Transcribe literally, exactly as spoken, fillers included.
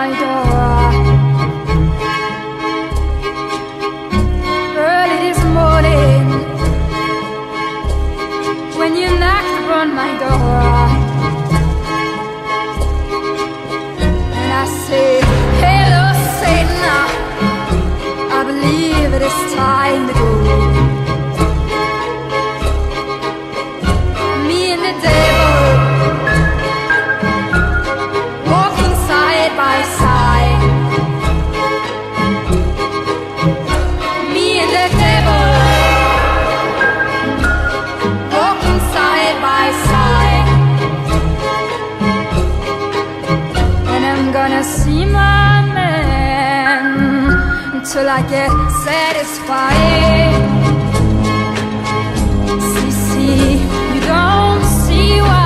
my door. Early this morning, when you knocked upon my door, and I say, hello Satan, I believe it is time to go. Me and the devil walking side by side. Me and the devil walking side by side. And I'm gonna see my man until I get satisfied. See, see, you don't see what